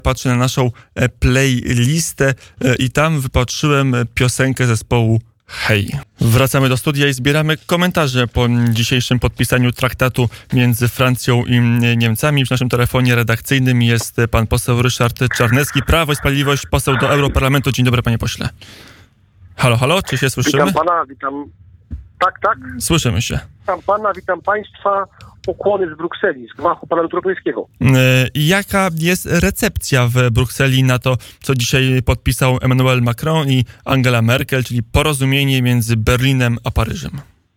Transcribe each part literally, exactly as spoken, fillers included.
Patrzę na naszą playlistę i tam wypatrzyłem piosenkę zespołu Hej. Wracamy do studia i zbieramy komentarze po dzisiejszym podpisaniu traktatu między Francją i Niemcami. W naszym telefonie redakcyjnym jest pan poseł Ryszard Czarnecki, Prawo i Sprawiedliwość, poseł do Europarlamentu. Dzień dobry, panie pośle. Halo, halo, czy się słyszymy? Witam pana, witam. Tak, tak. Słyszymy się. Witam pana, witam państwa. Ukłony z Brukseli, z gmachu Parlamentu Europejskiego. Jaka jest recepcja w Brukseli na to, co dzisiaj podpisał Emmanuel Macron i Angela Merkel, czyli porozumienie między Berlinem a Paryżem?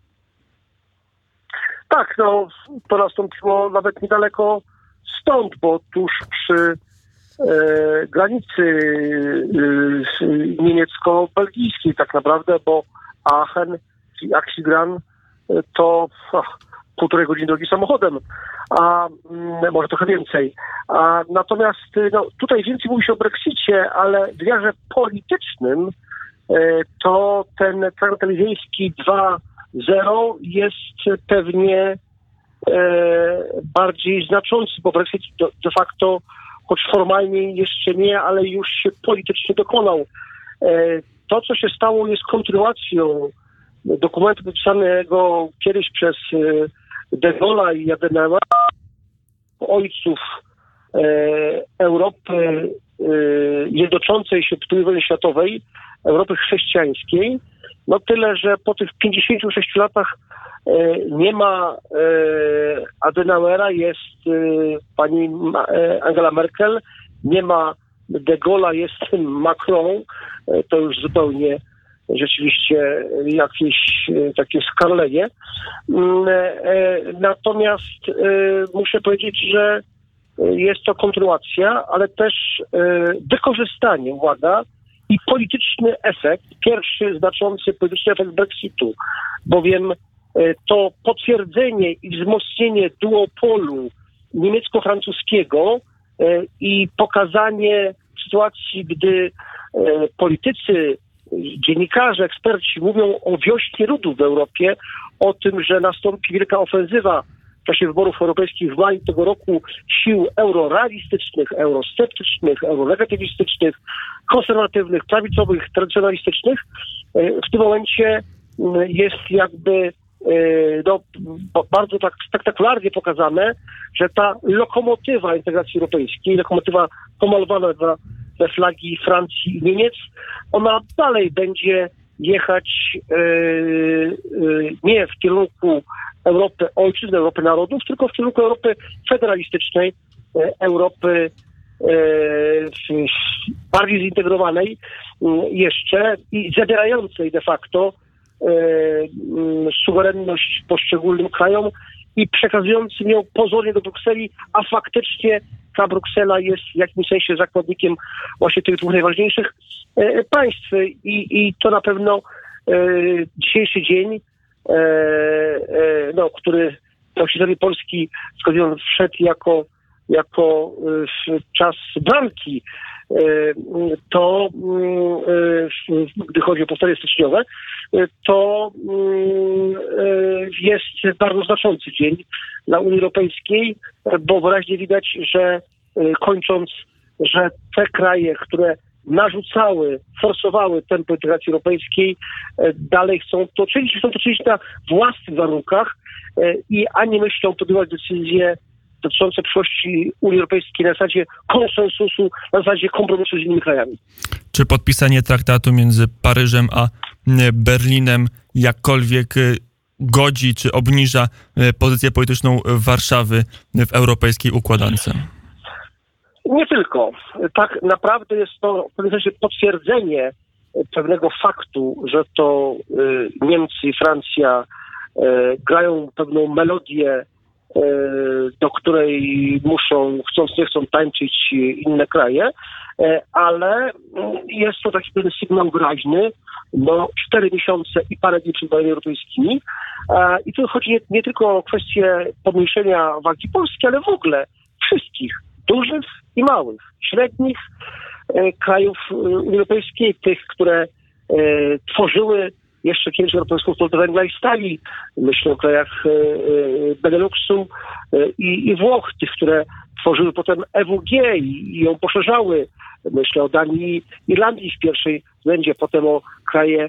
Tak, no to nastąpiło nawet niedaleko stąd, bo tuż przy e, granicy e, niemiecko-belgijskiej tak naprawdę, bo Aachen, czyli Axigran, to ach, półtorej godziny drogi samochodem, a m, może trochę więcej. A, natomiast no, tutaj więcej mówi się o Brexicie, ale w wymiarze politycznym e, to ten traktat elizejski dwa zero jest pewnie e, bardziej znaczący, bo Brexit de, de facto, choć formalnie jeszcze nie, ale już się politycznie dokonał. E, to, co się stało, jest kontynuacją dokumentu podpisanego kiedyś przez de Gaulle'a i Adenauera, ojców e, Europy e, jednoczącej się po drugiej wojnie światowej, Europy chrześcijańskiej. No tyle, że po tych pięćdziesięciu sześciu latach e, nie ma e, Adenauera, jest e, pani e, Angela Merkel, nie ma de Gaulle'a, jest Macron. E, to już zupełnie rzeczywiście jakieś takie skarlenie. Natomiast muszę powiedzieć, że jest to kontynuacja, ale też wykorzystanie, uwaga, i polityczny efekt, pierwszy znaczący polityczny efekt Brexitu, bowiem to potwierdzenie i wzmocnienie duopolu niemiecko-francuskiego i pokazanie sytuacji, gdy politycy, dziennikarze, eksperci mówią o wiośnie ludów w Europie, o tym, że nastąpi wielka ofensywa w czasie wyborów europejskich w maju tego roku sił eurorealistycznych, eurosceptycznych, euronegatywistycznych, konserwatywnych, prawicowych, tradycjonalistycznych. W tym momencie jest jakby no, bardzo tak spektakularnie pokazane, że ta lokomotywa integracji europejskiej, lokomotywa pomalowana na te flagi Francji i Niemiec, ona dalej będzie jechać e, e, nie w kierunku Europy ojczyzn, Europy narodów, tylko w kierunku Europy federalistycznej, e, Europy e, bardziej zintegrowanej e, jeszcze i zabierającej de facto e, suwerenność poszczególnym krajom i przekazującym ją pozornie do Brukseli, a faktycznie ta Bruksela jest w jakimś sensie zakładnikiem właśnie tych dwóch najważniejszych e, państw i, i to na pewno e, dzisiejszy dzień, e, e, no, który w historii Polski skądinąd wszedł jako, jako e, czas bramki, e, to e, gdy chodzi o powstanie styczniowe, e, to e, jest bardzo znaczący dzień dla Unii Europejskiej, bo wyraźnie widać, że kończąc, że te kraje, które narzucały, forsowały tempo integracji europejskiej, dalej chcą to czynić, chcą to czynić na własnych warunkach i ani myślą podejmować decyzje dotyczące przyszłości Unii Europejskiej na zasadzie konsensusu, na zasadzie kompromisu z innymi krajami. Czy podpisanie traktatu między Paryżem a Berlinem jakkolwiek godzi czy obniża pozycję polityczną Warszawy w europejskiej układance? Nie tylko. Tak naprawdę jest to w pewnym sensie potwierdzenie pewnego faktu, że to y, Niemcy i Francja y, grają pewną melodię, y, do której muszą, chcąc nie chcą, tańczyć inne kraje, y, ale y, jest to taki pewien sygnał wyraźny, no cztery miesiące i parę dni przed wyborami europejskimi. E, I tu chodzi nie, nie tylko o kwestię pomniejszenia wagi Polski, ale w ogóle wszystkich, dużych i małych, średnich e, krajów Unii Europejskiej, tych, które e, tworzyły jeszcze kiedyś Europejską Wspólnotę Węgla i Stali. Myślę o krajach Beneluxu i, i Włoch, tych, które tworzyły potem E W G i, i ją poszerzały. Myślę o Danii i Irlandii w pierwszej względzie, potem o kraje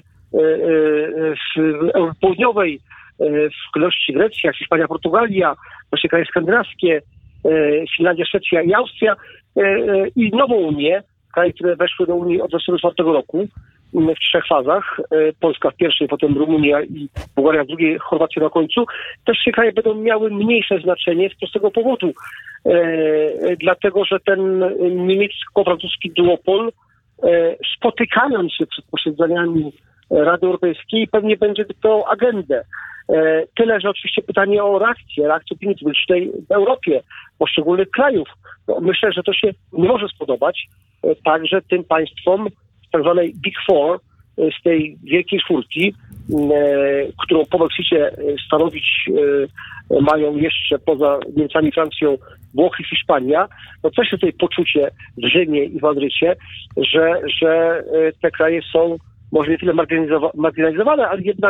w Europie Południowej, w kolejności Grecja, Hiszpania, Portugalia, właśnie kraje skandynawskie, Finlandia, Szwecja i Austria i nową Unię, kraje, które weszły do Unii od tysiąc dziewięćset czwartego roku w trzech fazach. Polska w pierwszej, potem Rumunia i Bułgaria w drugiej, Chorwacja na końcu. Te trzy kraje będą miały mniejsze znaczenie z prostego powodu. Dlatego, że ten niemiecko-francuski duopol, spotykając się przed posiedzeniami Rady Europejskiej, pewnie będzie to agendę. Tyle, że oczywiście pytanie o reakcję, reakcję opinii publicznej w Europie, poszczególnych krajów. No, myślę, że to się nie może spodobać także tym państwom z tak zwanej Big Four, z tej wielkiej czwórki, którą po Brexicie stanowić mają jeszcze poza Niemcami, Francją, Włochy, Hiszpania. No coś tutaj poczucie w Rzymie i w Madrycie, że, że te kraje są może nie tyle marginalizowane, ale jednak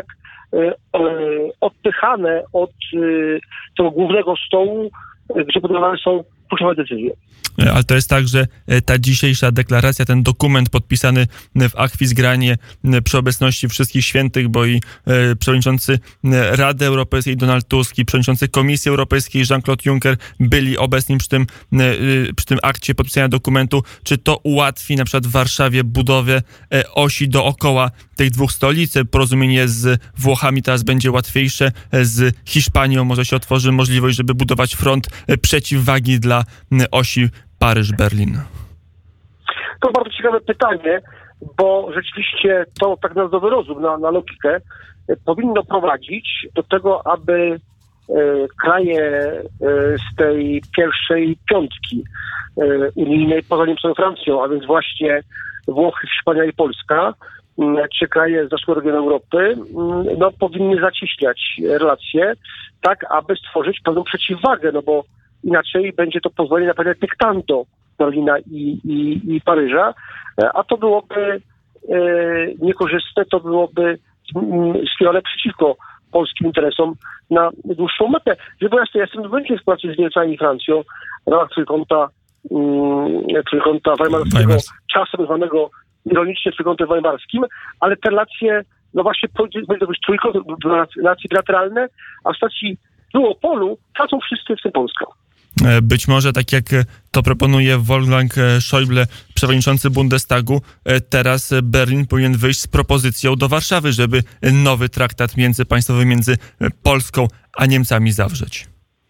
odpychane od tego głównego stołu, gdzie podejmowane są kluczowe decyzje. Ale to jest tak, że ta dzisiejsza deklaracja, ten dokument podpisany w Akwizgranie przy obecności wszystkich świętych, bo i przewodniczący Rady Europejskiej Donald Tusk i przewodniczący Komisji Europejskiej Jean-Claude Juncker byli obecni przy tym, przy tym akcie podpisania dokumentu. Czy to ułatwi na przykład w Warszawie budowę osi dookoła tych dwóch stolic? Porozumienie z Włochami teraz będzie łatwiejsze, z Hiszpanią może się otworzy możliwość, żeby budować front przeciwwagi dla osi Paryż-Berlin? To bardzo ciekawe pytanie, bo rzeczywiście to tak na zdrowy rozum, na, na logikę powinno prowadzić do tego, aby e, kraje e, z tej pierwszej piątki e, unijnej poza Niemcami i Francją, a więc właśnie Włochy, Hiszpania i Polska, m, czy kraje z naszego regionu Europy, m, no powinny zacieśniać relacje tak, aby stworzyć pewną przeciwwagę, no bo inaczej będzie to pozwolenie na pewne dyktando Berlina i, i, i Paryża, a to byłoby e, niekorzystne, to byłoby skierowane przeciwko polskim interesom na dłuższą metę. Żeby jasne, ja jestem zwolennikiem współpracy z Niemcami i Francją w ramach trójkąta, um, trójkąta weimarskiego, Weimars. czasem zwanego ironicznie trójkątem weimarskim, ale te relacje, no właśnie, będzie to być trójkąt, relacje bilateralne, a w stacji duopolu tracą wszyscy, w tym Polska. Być może, tak jak to proponuje Wolfgang Schäuble, przewodniczący Bundestagu, teraz Berlin powinien wyjść z propozycją do Warszawy, żeby nowy traktat międzypaństwowy między Polską a Niemcami zawrzeć.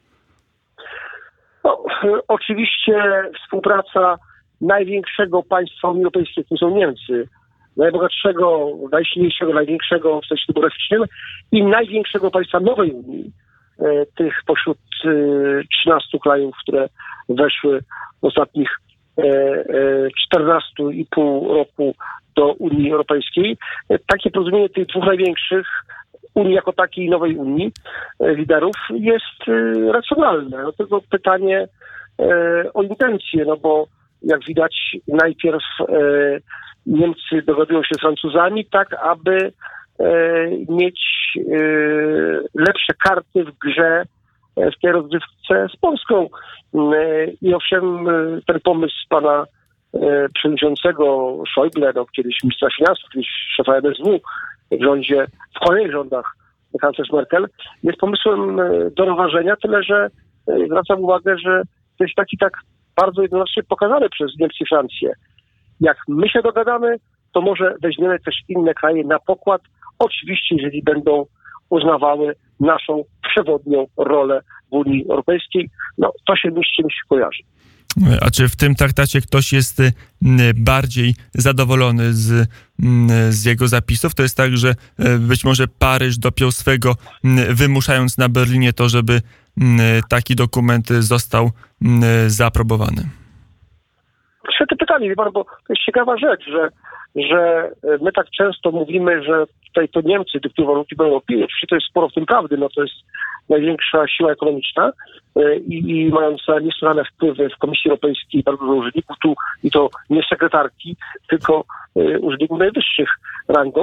No, oczywiście współpraca największego państwa Unii Europejskiej, to są Niemcy, najbogatszego, najsilniejszego, największego w sensie demograficznym i największego państwa nowej Unii, tych pośród trzynastu krajów, które weszły w ostatnich czternastu i pół roku do Unii Europejskiej. Takie porozumienie tych dwóch największych Unii jako takiej nowej Unii liderów jest racjonalne. No tylko pytanie o intencje, no bo jak widać najpierw Niemcy dogadują się z Francuzami tak, aby mieć lepsze karty w grze w tej rozgrywce z Polską. I owszem, ten pomysł pana przewodniczącego Schäuble, no, kiedyś ministra finansów, kiedyś szefa M S W w rządzie, w kolejnych rządach kanclerz Merkel, jest pomysłem do rozważenia, tyle że zwracam uwagę, że to jest taki tak bardzo jednoznacznie pokazane przez Niemcy i Francję. Jak my się dogadamy, to może weźmiemy też inne kraje na pokład, oczywiście jeżeli będą uznawały naszą przewodnią rolę w Unii Europejskiej. No to się z czymś kojarzy. A czy w tym traktacie ktoś jest bardziej zadowolony z, z jego zapisów? To jest tak, że być może Paryż dopiął swego, wymuszając na Berlinie to, żeby taki dokument został zaaprobowany. Świetne pytanie, wie pan, bo to jest ciekawa rzecz, że, że my tak często mówimy, że tutaj to Niemcy dyktują warunki w Europie. Oczywiście to jest sporo w tym prawdy, no to jest największa siła ekonomiczna i, i mająca niesłychane wpływy w Komisji Europejskiej, bardzo dużo urzędników tu i to nie sekretarki, tylko urzędników najwyższych rangą.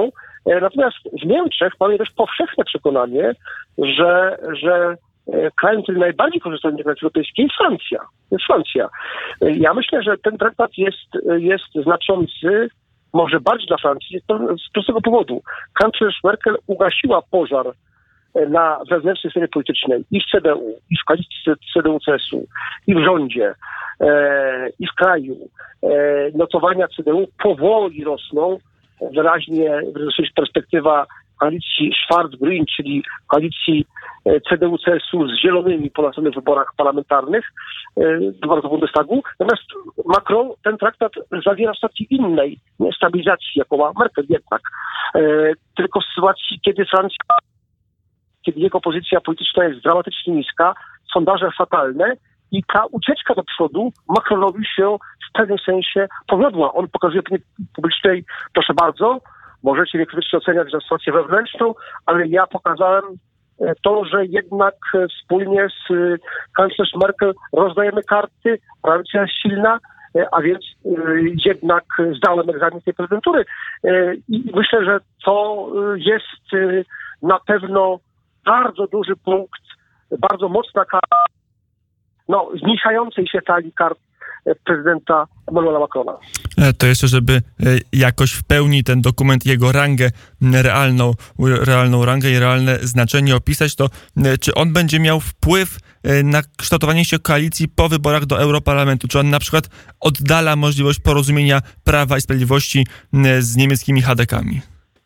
Natomiast w Niemczech mamy też powszechne przekonanie, że, że krajem, który najbardziej korzysta z integracji europejskiej jest Francja. Jest Francja. Ja myślę, że ten traktat jest, jest znaczący, może bardziej dla Francji, z prostego powodu. Kanclerz Merkel ugasiła pożar na wewnętrznej scenie politycznej i w C D U, i w koalicji C D U-C S U, i w rządzie, e, i w kraju. E, notowania C D U powoli rosną. Wyraźnie wzrośnie perspektywa koalicji Schwarz-Grün, czyli koalicji C D U-C S U z zielonymi po następnych wyborach parlamentarnych do Bundestagu. Natomiast Macron ten traktat zawiera w stacji innej stabilizacji, jaką ma Merkel jednak. Tylko w sytuacji, kiedy Francja, kiedy jego pozycja polityczna jest dramatycznie niska, sondaże fatalne i ta ucieczka do przodu Macronowi się w pewnym sensie powiodła. On pokazuje opinii publicznej, proszę bardzo, możecie mnie krytycznie oceniać za sytuację wewnętrzną, ale ja pokazałem to, że jednak wspólnie z kanclerz Merkel rozdajemy karty, prawica jest silna, a więc jednak zdałem egzamin tej prezydentury. I myślę, że to jest na pewno bardzo duży punkt, bardzo mocna karta, no, zmniejszającej się talii kart prezydenta Emmanuela Macrona. To jeszcze, żeby jakoś w pełni ten dokument, jego rangę realną, realną rangę i realne znaczenie opisać, to czy on będzie miał wpływ na kształtowanie się koalicji po wyborach do Europarlamentu? Czy on na przykład oddala możliwość porozumienia Prawa i Sprawiedliwości z niemieckimi chadekami?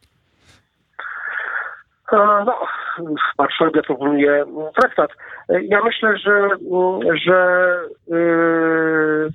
No, Marszałek proponuje traktat. Ja myślę, że, że yy,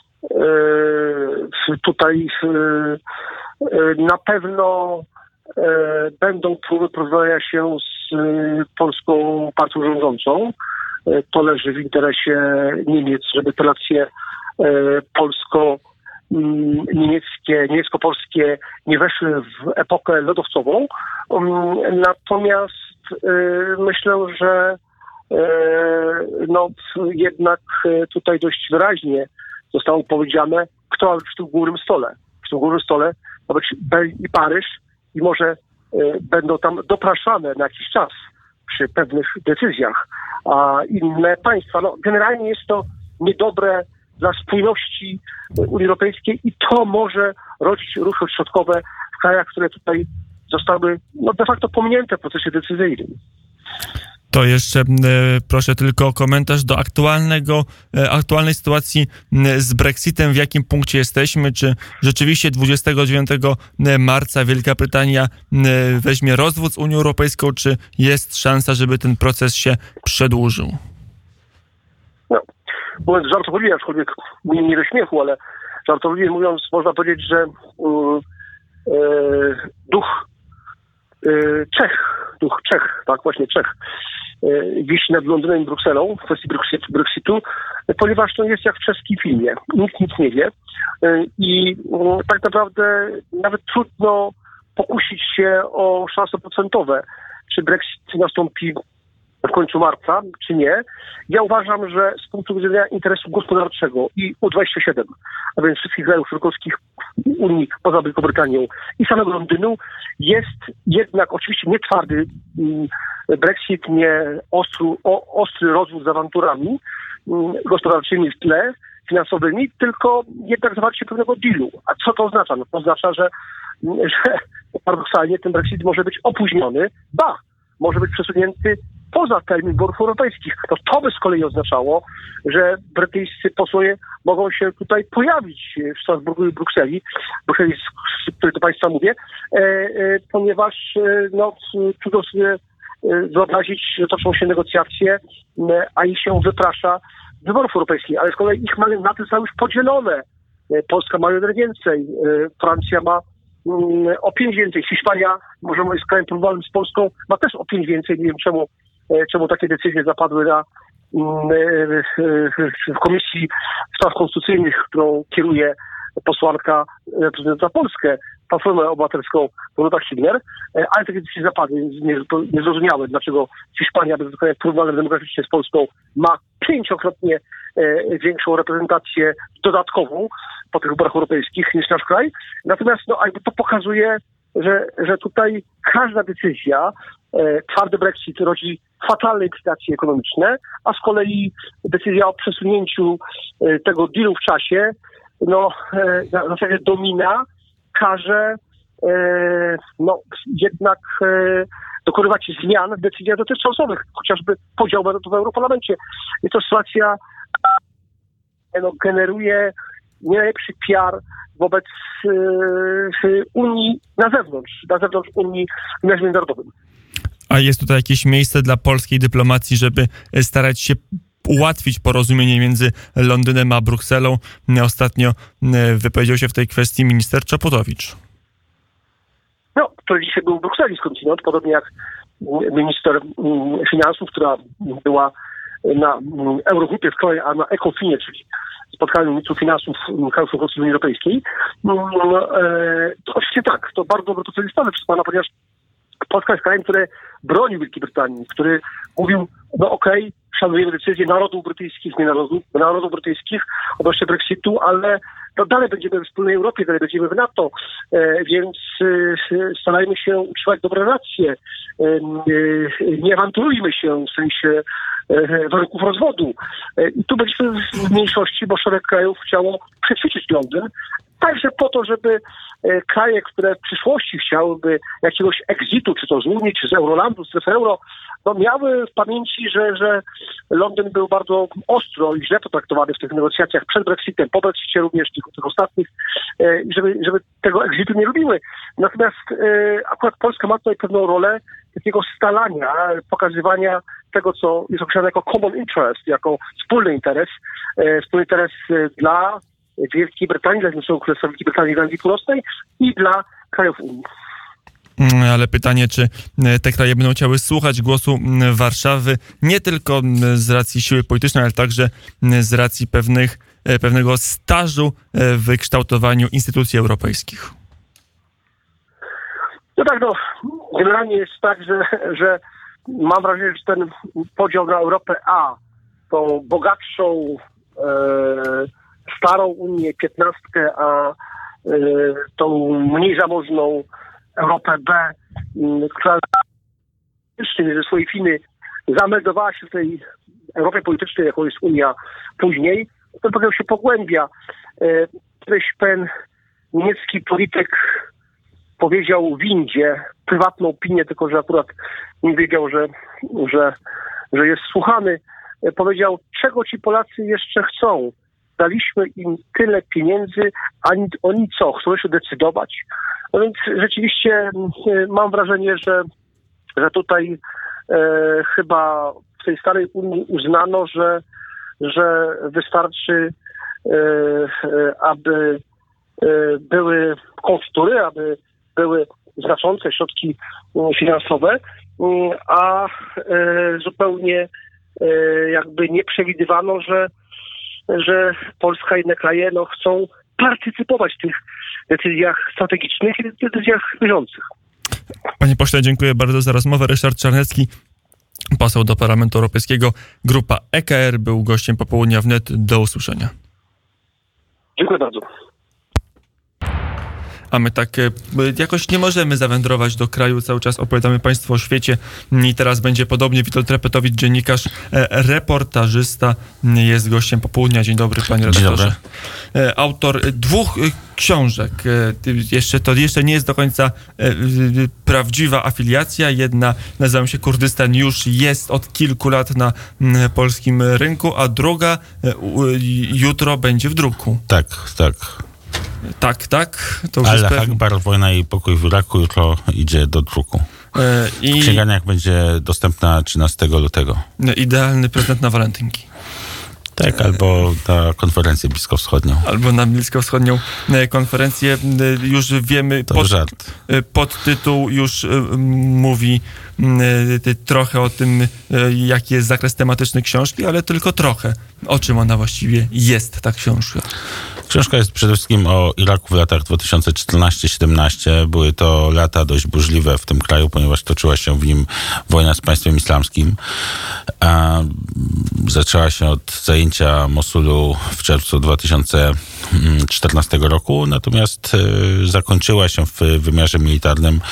yy, tutaj yy, na pewno yy, będą próby porozumienia się z yy, polską partią rządzącą. Yy, to leży w interesie Niemiec, żeby te relacje yy, polsko niemieckie, niemiecko-polskie nie weszły w epokę lodowcową. Natomiast myślę, że no jednak tutaj dość wyraźnie zostało powiedziane, kto ma być przy tym głównym stole. Przy tym głównym stole ma być Berlin i Paryż i może będą tam dopraszane na jakiś czas przy pewnych decyzjach, a inne państwa. No, generalnie jest to niedobre dla spójności Unii Europejskiej i to może rodzić ruchy środkowe w krajach, które tutaj zostały no, de facto pominięte w procesie decyzyjnym. To jeszcze e, proszę tylko o komentarz do aktualnego, e, aktualnej sytuacji z Brexitem. W jakim punkcie jesteśmy? Czy rzeczywiście dwudziestego dziewiątego marca Wielka Brytania e, weźmie rozwód z Unią Europejską, czy jest szansa, żeby ten proces się przedłużył? No, mówiąc żartobliwie, aczkolwiek nie, nie do śmiechu, ale żartobliwie mówiąc, można powiedzieć, że yy, yy, duch yy, Czech, duch Czech, tak, właśnie Czech, yy, wisi nad Londynem i Brukselą w kwestii Brexitu, ponieważ to jest jak w czeskim filmie. Nikt nic nie wie yy, i yy, tak naprawdę nawet trudno pokusić się o szanse procentowe, czy Brexit nastąpi w końcu marca, czy nie. Ja uważam, że z punktu widzenia interesu gospodarczego i U dwadzieścia siedem, a więc wszystkich krajów członkowskich Unii poza Wielką Brytanią i samego Londynu, jest jednak oczywiście nie twardy Brexit, nie ostry, o, ostry rozwód z awanturami gospodarczymi w tle, finansowymi, tylko jednak zawarcie pewnego dealu. A co to oznacza? No to oznacza, że, że paradoksalnie ten Brexit może być opóźniony, ba, może być przesunięty poza termin wyborów europejskich. To, to by z kolei oznaczało, że brytyjscy posłowie mogą się tutaj pojawić w Strasburgu i Brukseli, Brukseli, z której do Państwa mówię, e, e, ponieważ e, no, trudno sobie e, wyobrazić, że toczą się negocjacje, e, a ich się wyprasza wyborów europejskich, ale z kolei ich mandaty są już podzielone. E, Polska ma jeden więcej, e, Francja ma mm, o pięć więcej, Hiszpania, może jest krajem porównywalnym z Polską, ma też o pięć więcej, nie wiem czemu czemu takie decyzje zapadły na, w Komisji Spraw Konstytucyjnych, którą kieruje posłanka reprezentująca Polskę, Platformę Obywatelską, Dorota Hübner, ale takie decyzje zapadły. Niezrozumiałe, dlaczego Hiszpania, bez kraju porównywalnym demograficznie z Polską, ma pięciokrotnie większą reprezentację dodatkową po tych wyborach europejskich niż nasz kraj. Natomiast no, jakby to pokazuje że, że tutaj każda decyzja, e, twardy Brexit rodzi fatalne implikacje ekonomiczne, a z kolei decyzja o przesunięciu e, tego dealu w czasie, no, e, na zasadzie domina, każe e, no, jednak e, dokonywać zmian w decyzjach dotychczasowych, chociażby podział mandatów w Europarlamencie. Jest to sytuacja, no, generuje nie najlepszy P R wobec e, Unii na zewnątrz, na zewnątrz Unii w wymiarze międzynarodowym. A jest tutaj jakieś miejsce dla polskiej dyplomacji, żeby starać się ułatwić porozumienie między Londynem a Brukselą? Ostatnio wypowiedział się w tej kwestii minister Czaputowicz. No, który dzisiaj był w Brukseli skądinąd, podobnie jak minister finansów, która była na Eurogrupie wczoraj, a na ECOFINie, czyli spotkaniu ministrów finansów krajów członkowskich Unii Europejskiej. To oczywiście tak, to bardzo dobrze to, co jest stawiane przez pana, ponieważ Polska jest krajem, który bronił Wielkiej Brytanii, który mówił, no okej, okay, szanujemy decyzje narodów brytyjskich, nie narodów, narodów brytyjskich odnośnie Brexitu, ale no dalej będziemy w wspólnej Europie, dalej będziemy w NATO, e, więc e, starajmy się utrzymać dobre relacje, e, e, nie awanturujmy się w sensie e, warunków rozwodu. E, I tu byliśmy w mniejszości, bo szereg krajów chciało przećwiczyć Londyn, także po to, żeby e, kraje, które w przyszłości chciałyby jakiegoś exitu, czy to z Unii, czy z Eurolandu, z strefy euro, no miały w pamięci, że, że Londyn był bardzo ostro i źle potraktowany w tych negocjacjach przed Brexitem, po Brexicie również, tych, tych ostatnich, e, żeby, żeby tego exitu nie robiły. Natomiast e, akurat Polska ma tutaj pewną rolę takiego stalania, pokazywania tego, co jest określane jako common interest, jako wspólny interes, e, wspólny interes dla Wielkiej Brytanii, dla Zjednoczonego Królestwa Wielkiej Brytanii i Irlandii Północnej i dla krajów Unii. Ale pytanie, czy te kraje będą chciały słuchać głosu Warszawy nie tylko z racji siły politycznej, ale także z racji pewnych, pewnego stażu w kształtowaniu instytucji europejskich? No tak, no, generalnie jest tak, że, że mam wrażenie, że ten podział na Europę A, tą bogatszą, e, starą Unię, piętnastkę, a e, tą mniej zamożną Europę B, która ze swojej Finy zameldowała się w tej Europie politycznej, jaką jest Unia później, ten podział się pogłębia. Kiedyś pewien niemiecki polityk powiedział w windzie, prywatną opinię, tylko że akurat nie wiedział, że, że, że jest słuchany, powiedział, czego ci Polacy jeszcze chcą. Daliśmy im tyle pieniędzy, a oni co, chcą się decydować? No więc rzeczywiście mam wrażenie, że, że tutaj e, chyba w tej starej Unii uznano, że, że wystarczy, e, aby e, były konfitury, aby były znaczące środki finansowe, a e, zupełnie e, jakby nie przewidywano, że że Polska i inne kraje no, chcą partycypować w tych decyzjach strategicznych i decyzjach bieżących. Panie pośle, dziękuję bardzo za rozmowę. Ryszard Czarnecki, poseł do Parlamentu Europejskiego, grupa E K R, był gościem Popołudnia Wnet. Do usłyszenia. Dziękuję bardzo. A my tak jakoś nie możemy zawędrować do kraju, cały czas opowiadamy Państwu o świecie i teraz będzie podobnie. Witold Repetowicz, dziennikarz, reportażysta, jest gościem Popołudnia. Dzień dobry, panie redaktorze. Autor dwóch książek. Jeszcze to jeszcze nie jest do końca prawdziwa afiliacja. Jedna nazywa się Kurdystan, już jest od kilku lat na polskim rynku, a druga jutro będzie w druku. Tak, tak. Tak, tak. To już Allah Akbar, wojna i pokój w Iraku jutro idzie do druku. E, i... W księgarniach będzie dostępna trzynastego lutego. Idealny prezent na walentynki. Tak, albo na konferencję bliskowschodnią. Albo na bliskowschodnią konferencję. Już wiemy, to pod, żart. podtytuł już mówi trochę o tym, jaki jest zakres tematyczny książki, ale tylko trochę. O czym ona właściwie jest, ta książka? Książka jest przede wszystkim o Iraku w latach dwa tysiące czternaście siedemnaście. Były to lata dość burzliwe w tym kraju, ponieważ toczyła się w nim wojna z państwem islamskim. A zaczęła się od zajęcia Mosulu w czerwcu dwa tysiące czternastego roku, natomiast zakończyła się w wymiarze militarnym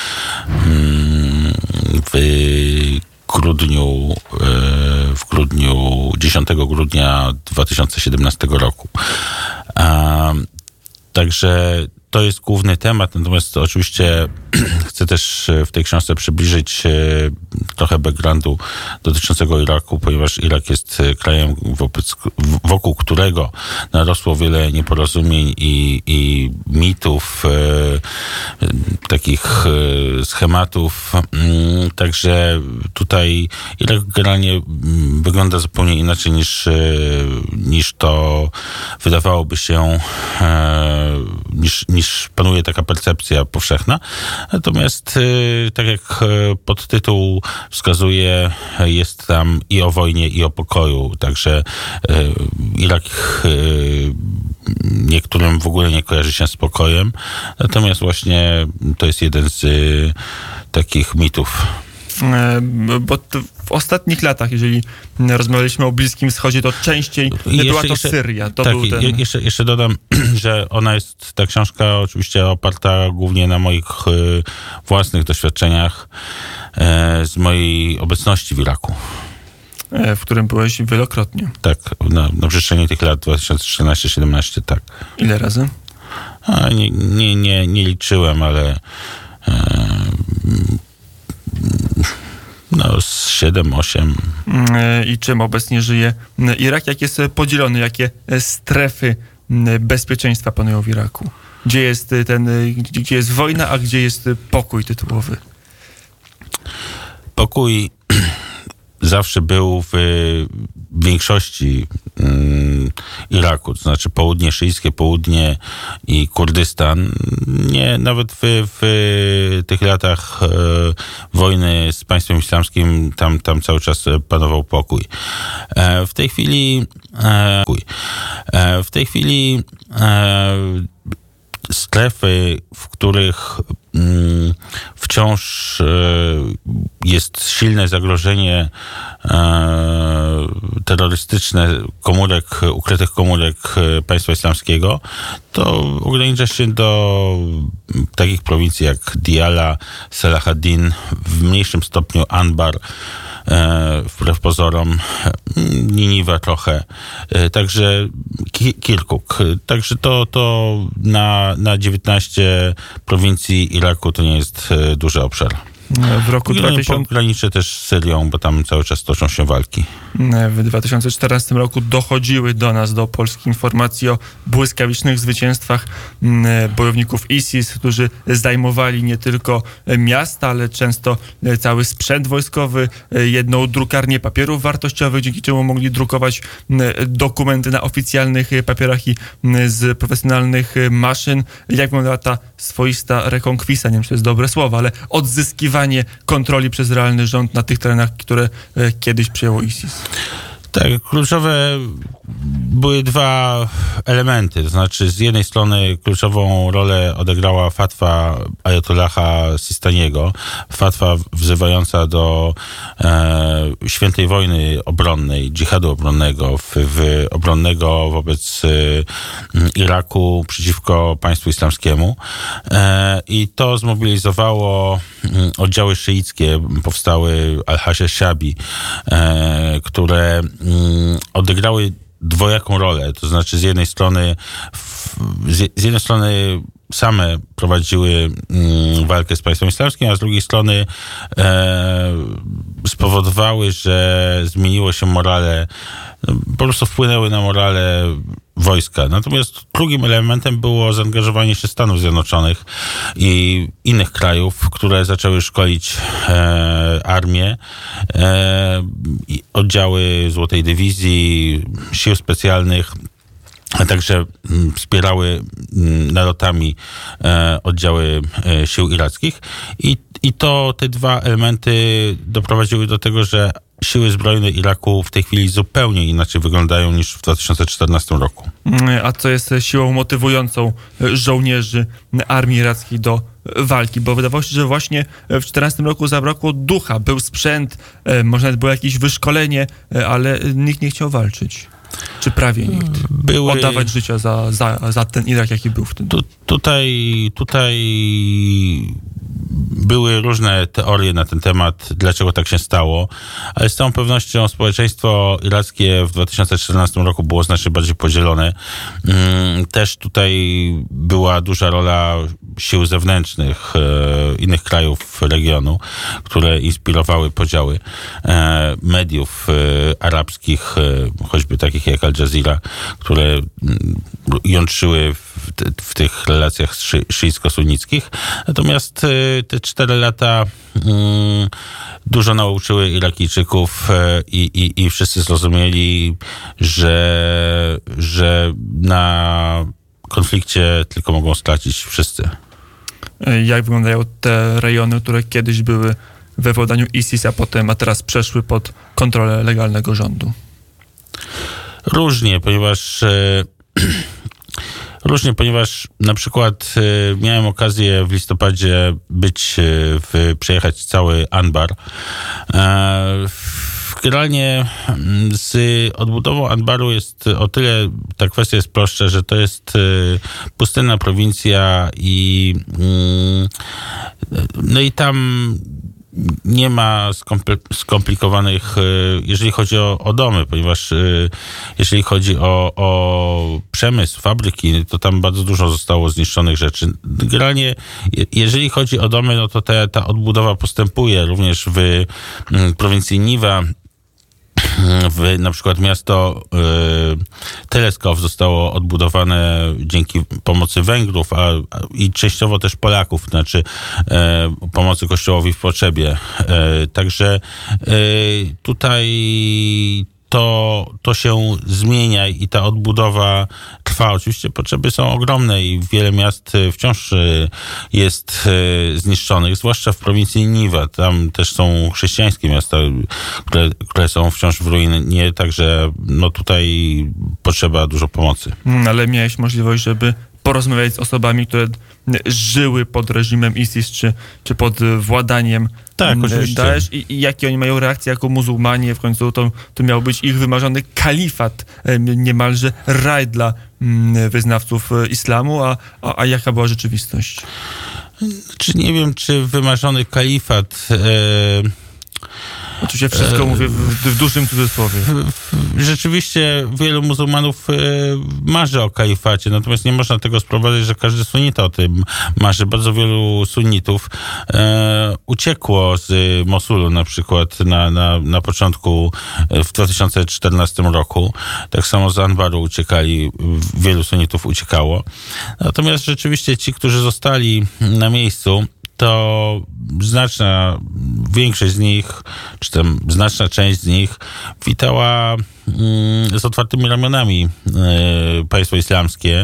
w grudniu, w grudniu, dziesiątego grudnia dwa tysiące siedemnastego roku. A, także to jest główny temat, natomiast oczywiście chcę też w tej książce przybliżyć trochę backgroundu dotyczącego Iraku, ponieważ Irak jest krajem, wobec, wokół którego narosło wiele nieporozumień i, i mitów, e, takich e, schematów. Także tutaj Irak generalnie wygląda zupełnie inaczej niż, e, niż to wydawałoby się, e, niż, niż panuje taka percepcja powszechna. Natomiast, tak jak podtytuł wskazuje, jest tam i o wojnie, i o pokoju. Także Irak niektórym w ogóle nie kojarzy się z pokojem. Natomiast właśnie to jest jeden z takich mitów. Bo w ostatnich latach, jeżeli rozmawialiśmy o Bliskim Wschodzie, to częściej jeszcze, była to jeszcze, Syria. To tak, był ten... jeszcze, jeszcze dodam, że ona jest, ta książka oczywiście oparta głównie na moich y, własnych doświadczeniach y, z mojej obecności w Iraku. W którym byłeś wielokrotnie. Tak, na, na przestrzeni tych lat dwa tysiące czternaście siedemnaście, tak. Ile razy? A, nie, nie, nie, nie liczyłem, ale y, no, z siedem, osiem. I czym obecnie żyje Irak? Jak jest podzielony? Jakie strefy bezpieczeństwa panują w Iraku? Gdzie jest ten, gdzie jest wojna, a gdzie jest pokój tytułowy? Pokój zawsze był w większości mm, Iraku, to znaczy południe szyickie, południe i Kurdystan. Nie, nawet w, w tych latach e, wojny z państwem islamskim tam, tam cały czas panował pokój. E, w tej chwili e, e, w tej chwili e, strefy, w których mm, wciąż e, jest silne zagrożenie e, terrorystyczne komórek, ukrytych komórek państwa islamskiego, to ogranicza się do takich prowincji jak Diyala, Salahaddin, w mniejszym stopniu Anbar, e, wbrew pozorom, Niniwa trochę, e, także Ki- Kirkuk. Także to, to na, na dziewiętnaście prowincji Iraku to nie jest e, duży obszar. W roku dwutysięcznym graniczy też z Syrią, bo tam cały czas toczą się walki. W dwa tysiące czternastym roku dochodziły do nas, do Polski, informacje o błyskawicznych zwycięstwach bojowników ISIS, którzy zajmowali nie tylko miasta, ale często cały sprzęt wojskowy, jedną drukarnię papierów wartościowych, dzięki czemu mogli drukować dokumenty na oficjalnych papierach i z profesjonalnych maszyn. Jak wyglądała ta swoista rekonkwista, nie wiem, czy to jest dobre słowo, ale odzyskiwanie kontroli przez realny rząd na tych terenach, które e, kiedyś przyjęło ISIS. Tak, kluczowe były dwa elementy. To znaczy, z jednej strony kluczową rolę odegrała fatwa Ajatollaha Sistaniego, fatwa wzywająca do e, świętej wojny obronnej, dżihadu obronnego, w, w obronnego wobec e, Iraku przeciwko państwu islamskiemu. E, I to zmobilizowało m, oddziały szyickie, powstały Al-Hashabi, e, które odegrały dwojaką rolę, to znaczy z jednej strony z jednej strony same prowadziły walkę z państwem islamskim, a z drugiej strony e, spowodowały, że zmieniło się morale, po prostu wpłynęły na morale wojska. Natomiast drugim elementem było zaangażowanie się Stanów Zjednoczonych i innych krajów, które zaczęły szkolić e, armię, e, oddziały Złotej Dywizji, sił specjalnych, a także wspierały nalotami e, oddziały e, sił irackich. I, i to te dwa elementy doprowadziły do tego, że siły zbrojne Iraku w tej chwili zupełnie inaczej wyglądają niż w dwa tysiące czternastym roku. A co jest siłą motywującą żołnierzy armii irackiej do walki? Bo wydawało się, że właśnie w czternastym roku zabrakło ducha. Był sprzęt, może nawet było jakieś wyszkolenie, ale nikt nie chciał walczyć. Czy prawie nikt. Były... Oddawać życia za, za, za ten Irak, jaki był wtedy. Tu, tutaj, tutaj były różne teorie na ten temat, dlaczego tak się stało, ale z całą pewnością społeczeństwo irackie w dwa tysiące czternastym roku było znacznie bardziej podzielone. Też tutaj była duża rola sił zewnętrznych innych krajów regionu, które inspirowały podziały mediów arabskich, choćby takich jak Al Jazeera, które jątrzyły w, te, w tych relacjach szy, szyicko-sunnickich. Natomiast te cztery lata mm, dużo nauczyły Irakijczyków i, i, i wszyscy zrozumieli, że, że na konflikcie tylko mogą stracić wszyscy. Jak wyglądają te rejony, które kiedyś były we władaniu ISIS, a potem, a teraz przeszły pod kontrolę legalnego rządu? Różnie, ponieważ e, różnie, ponieważ na przykład e, miałem okazję w listopadzie być, e, w, przejechać cały Anbar. E, Generalnie z odbudową Anbaru jest o tyle, ta kwestia jest prostsza, że to jest pustynna prowincja i no i tam nie ma skomplikowanych, jeżeli chodzi o, o domy, ponieważ jeżeli chodzi o, o przemysł, fabryki, to tam bardzo dużo zostało zniszczonych rzeczy. Generalnie, jeżeli chodzi o domy, no to te, ta odbudowa postępuje również w prowincji Niwa. W, na przykład miasto y, Teleskow zostało odbudowane dzięki pomocy Węgrów, a, a, i częściowo też Polaków, znaczy y, pomocy Kościołowi w potrzebie. Y, także y, tutaj to, to się zmienia i ta odbudowa trwa. Oczywiście potrzeby są ogromne i wiele miast wciąż jest zniszczonych, zwłaszcza w prowincji Niwa. Tam też są chrześcijańskie miasta, które, które są wciąż w ruinie, także no tutaj potrzeba dużo pomocy. Ale miałeś możliwość, żeby porozmawiać z osobami, które żyły pod reżimem ISIS, czy, czy pod władaniem tak, oczywiście. Daesh i, i jakie oni mają reakcje jako muzułmanie. W końcu to, to miał być ich wymarzony kalifat, niemalże raj dla wyznawców islamu, a, a, a jaka była rzeczywistość? Czy nie wiem, czy wymarzony kalifat... E... Oczywiście wszystko e, mówię w, w dużym cudzysłowie. Rzeczywiście wielu muzułmanów e, marzy o kalifacie, natomiast nie można tego sprowadzać, że każdy sunnita o tym marzy. Bardzo wielu sunnitów e, uciekło z Mosulu na przykład na, na, na początku w dwa tysiące czternastym roku. Tak samo z Anbaru uciekali, wielu sunnitów uciekało. Natomiast rzeczywiście ci, którzy zostali na miejscu, to znaczna większość z nich, czy tam znaczna część z nich witała mm, z otwartymi ramionami e, państwo islamskie.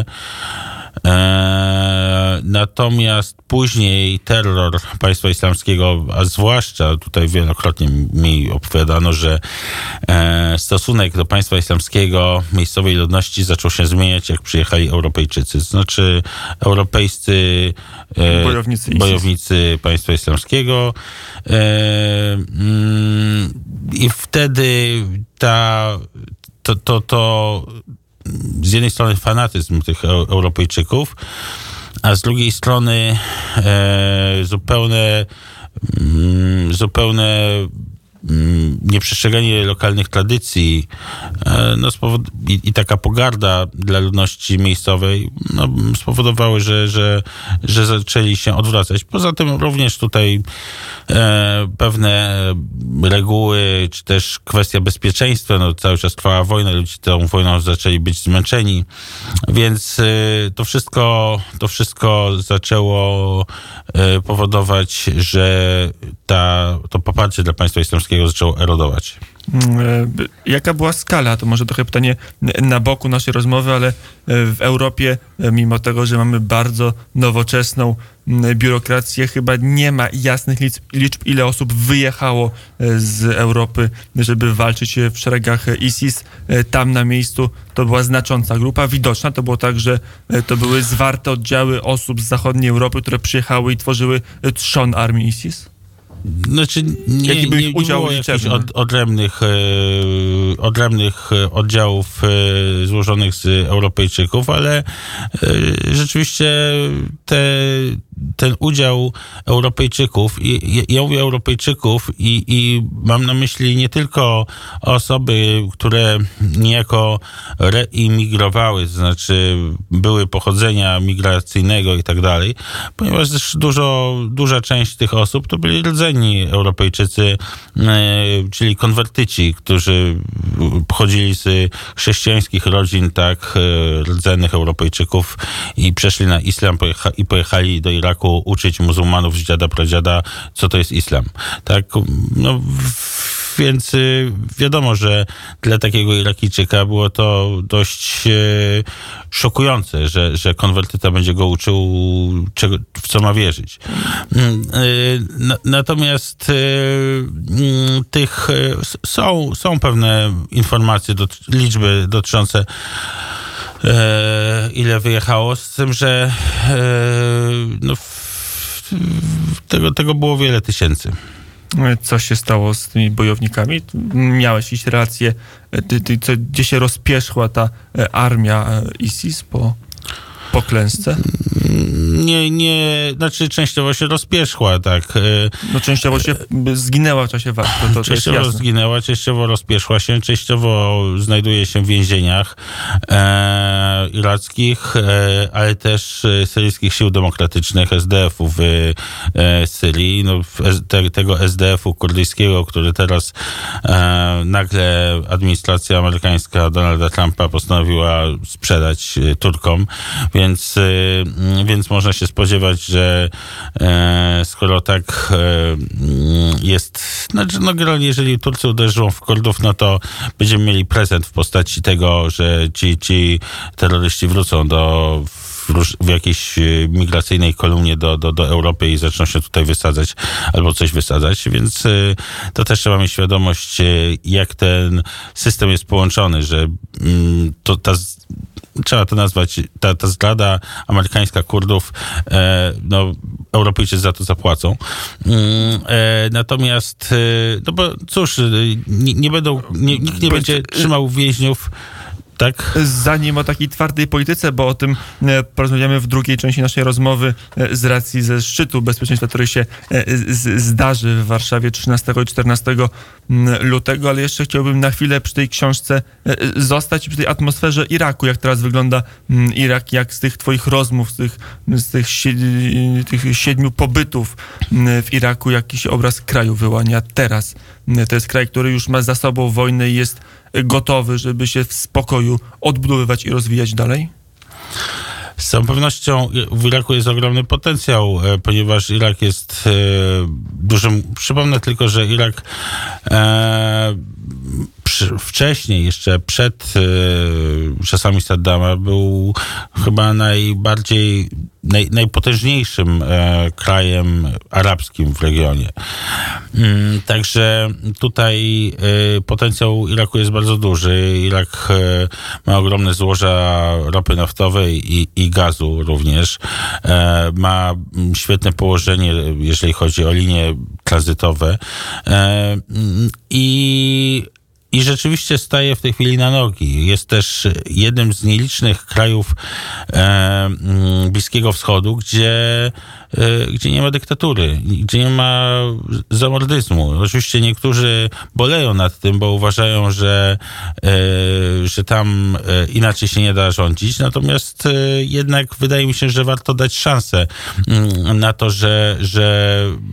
E, natomiast później terror państwa islamskiego, a zwłaszcza tutaj wielokrotnie mi opowiadano, że e, stosunek do państwa islamskiego miejscowej ludności zaczął się zmieniać, jak przyjechali Europejczycy. Znaczy europejscy e, bojownicy, bojownicy państwa islamskiego e, mm, i wtedy ta to, to, to z jednej strony fanatyzm tych Europejczyków, a z drugiej strony e, zupełne, mm, zupełne mm, nieprzestrzeganie lokalnych tradycji e, no, spowod- i, i taka pogarda dla ludności miejscowej no, spowodowały, że, że, że zaczęli się odwracać. Poza tym również tutaj e, pewne reguły, czy też kwestia bezpieczeństwa, no cały czas trwała wojna, ludzie tą wojną zaczęli być zmęczeni, więc e, to wszystko, to wszystko zaczęło e, powodować, że ta, to poparcie dla państwa islamskiego zaczęło erodować. Jaka była skala? To może trochę pytanie na boku naszej rozmowy, ale w Europie, mimo tego, że mamy bardzo nowoczesną biurokrację, chyba nie ma jasnych liczb, liczb, ile osób wyjechało z Europy, żeby walczyć w szeregach ISIS. Tam na miejscu to była znacząca grupa, widoczna. To było tak, że to były zwarte oddziały osób z zachodniej Europy, które przyjechały i tworzyły trzon armii ISIS. Znaczy nie, Jaki był nie, nie było jakichś od, odrębnych, e, odrębnych oddziałów e, złożonych z Europejczyków, ale e, rzeczywiście te, ten udział Europejczyków, i, ja mówię Europejczyków i, i mam na myśli nie tylko osoby, które niejako reimigrowały, to znaczy były pochodzenia migracyjnego i tak dalej, ponieważ też dużo, duża część tych osób to byli rdzeni Europejczycy, czyli konwertyci, którzy pochodzili z chrześcijańskich rodzin, tak, rdzennych Europejczyków i przeszli na islam pojecha- i pojechali do Iraku uczyć muzułmanów z dziada pradziada, co to jest islam. Tak, no, więc wiadomo, że dla takiego Irakijczyka było to dość e, szokujące, że, że konwertyta będzie go uczył, czego, w co ma wierzyć. E, na, natomiast e, tych e, są, są pewne informacje, dot, liczby dotyczące e, ile wyjechało, z tym, że e, no, w, tego, tego było wiele tysięcy. Co się stało z tymi bojownikami? Miałeś jakieś relacje, ty, ty, co, gdzie się rozpierzchła ta armia ISIS po, po klęsce? Nie, nie, znaczy częściowo się rozpierzchła, tak. No częściowo się zginęła w czasie walki, to, to Częściowo jest jasne. zginęła, częściowo rozpierzchła się, częściowo znajduje się w więzieniach e, irackich, e, ale też syryjskich sił demokratycznych, es de efu w e, Syrii, no, te, tego es de efu kurdyjskiego, który teraz e, nagle administracja amerykańska Donalda Trumpa postanowiła sprzedać e, Turkom, więc, e, więc można się spodziewać, że e, skoro tak e, jest, znaczy, no, jeżeli Turcy uderzą w Kurdów, no to będziemy mieli prezent w postaci tego, że ci, ci terroryści wrócą do w, w jakiejś migracyjnej kolumnie do, do, do Europy i zaczną się tutaj wysadzać albo coś wysadzać, więc y, to też trzeba mieć świadomość, y, jak ten system jest połączony, że y, to ta trzeba to nazwać, ta, ta zdrada amerykańska Kurdów, e, no, Europejczycy za to zapłacą. E, natomiast, e, no bo cóż, nie, nie będą, nie, nikt nie będzie trzymał więźniów, tak? Zanim o takiej twardej polityce, bo o tym porozmawiamy w drugiej części naszej rozmowy z racji ze szczytu bezpieczeństwa, który się z, zdarzy w Warszawie trzynastego i czternastego lutego, ale jeszcze chciałbym na chwilę przy tej książce zostać i przy tej atmosferze Iraku, jak teraz wygląda Irak, jak z tych twoich rozmów, z tych, z tych, si- tych siedmiu pobytów w Iraku, jakiś obraz kraju wyłania teraz. To jest kraj, który już ma za sobą wojnę i jest gotowy, żeby się w spokoju odbudowywać i rozwijać dalej? Z całą pewnością w Iraku jest ogromny potencjał, ponieważ Irak jest e, dużym... Przypomnę tylko, że Irak e, przy, wcześniej, jeszcze przed e, czasami Saddama, był chyba najbardziej, naj, najpotężniejszym e, krajem arabskim w regionie. Mm, także tutaj e, potencjał Iraku jest bardzo duży. Irak e, ma ogromne złoża ropy naftowej i, i gazu również. E, ma świetne położenie, jeżeli chodzi o linie tranzytowe. E, i I rzeczywiście staje w tej chwili na nogi. Jest też jednym z nielicznych krajów e, Bliskiego Wschodu, gdzie, e, gdzie nie ma dyktatury, gdzie nie ma zamordyzmu. Oczywiście niektórzy boleją nad tym, bo uważają, że, e, że tam e, inaczej się nie da rządzić. Natomiast e, jednak wydaje mi się, że warto dać szansę m, na to, że, że